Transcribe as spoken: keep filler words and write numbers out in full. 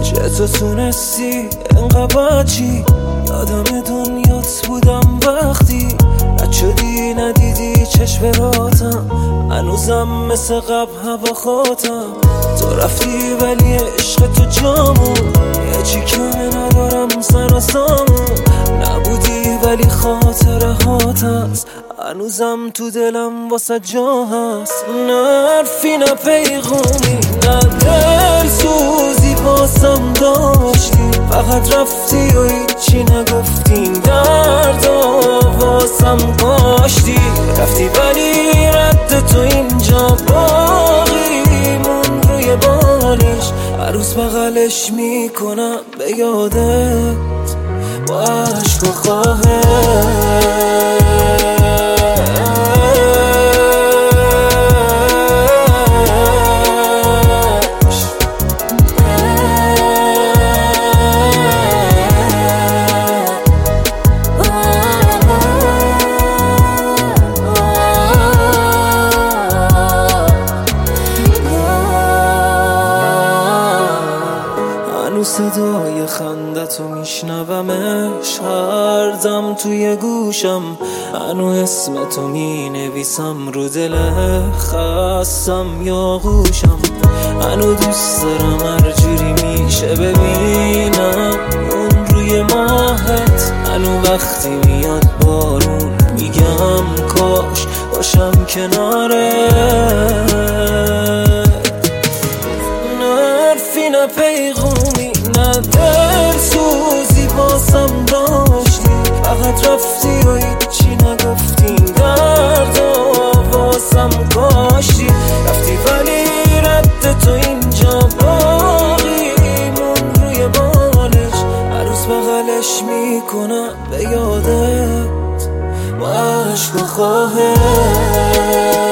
چطور تونستی انقدر چی یادم دنیات بودم وقتی رد شدی ندیدی چشم راتم هنوزم مثل قبل هوا خاتم تو رفتی ولی عشق تو جامون یه چی که ندارم سر و سامون نبودی ولی خاطره هات هست هنوزم تو دلم واسه جا هست نه حرفی نه پیغومی نه دل سوزی واسم داشتی فقط رفتی و هیچی نگفتی درد و واسم کاشتی رفتی ولی رد تو اینجا باقی مون روی بالش هر روز بغلش میکنم به یادت با عشق و خواهش صدای خندتو میشنومش هر دم توی گوشم هنو اسمتو می نویسم رو دل خستم یا گوشم هنو دوست دارم هر جوری میشه ببینم اون روی ماهت هنو وقتی میاد بارون میگم کاش باشم کناره نه حرفی نه پیغومی نه دل سوزی باسم داشتی فقط رفتی و هیچی نگفتی درد و واسم کاشتی رفتی ولی رد تو اینجا باقی مون روی بالش هر روز بغلش میکنم به یادت با عشق و خواهش